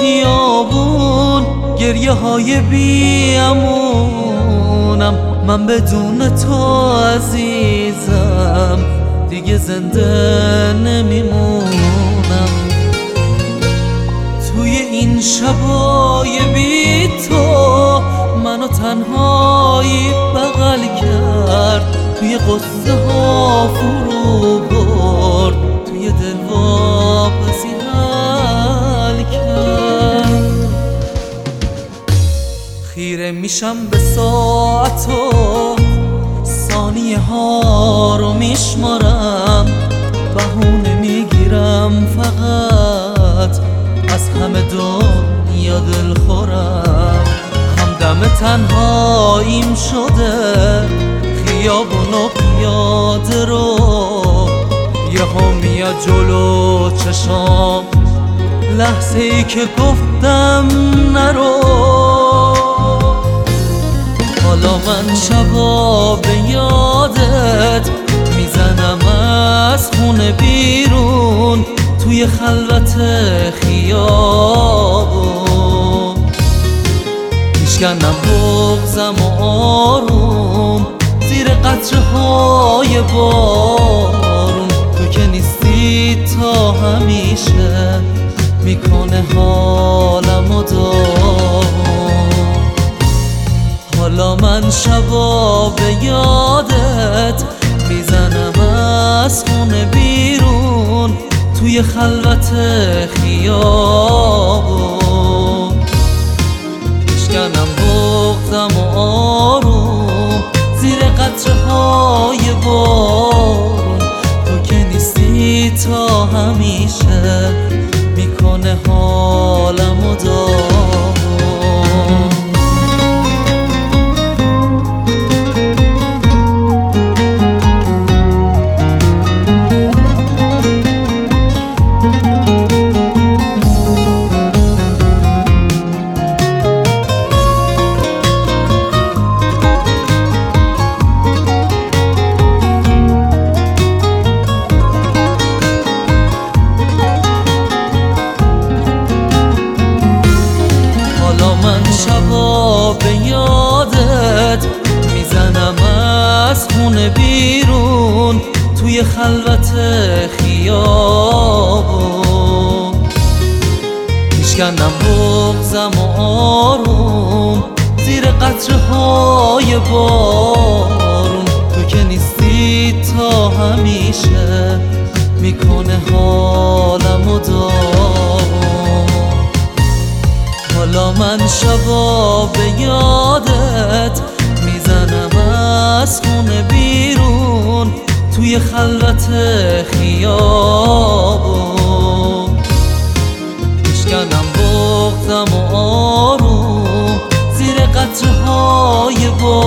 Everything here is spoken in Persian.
خیابون گریه های بیامونم. من بدون تو عزیزم دیگه زنده نمیمونم. توی این شبای بی تو منو تنهایی بغل کرد، توی قصه ها فرو برد، توی دل واپسی حل کرد. خیره میشم به ساعت و ثانیه ها رو میشمارم، بهونه میگیرم فقط از همه دنیا دل خورم. همدم تنهاییم شده خیابون و پیاده رو، یهو میاد جلو چشام لحظه ای که گفتم نرو. حالا من شبا به یادت میزنم از خونه بیرون، توی خلوت خیابون میشکنم بغضم و آروم زیر قطره های بارون. تو که نیستی تا همیشه میکنه حالم و داغون. حالا من شبا به یادت میزنم از خونه بیرون، توی خلوت خیابون میشکنم بغضم و آروم زیر قطره های بارون. تو که نیستی تا همیشه میکنه حالم و داغون. شبا به یادت میزنم از خونه بیرون، توی خلوت خیابون میشکنم بغضم و آروم زیر قطره های بارون. تو که نیستی تا همیشه میکنه حالم و داغون. حالا من شبا به یادت میزنم از خونه بیرون، توی خلوت خیابون میشکنم بغضم و آروم زیر قطره های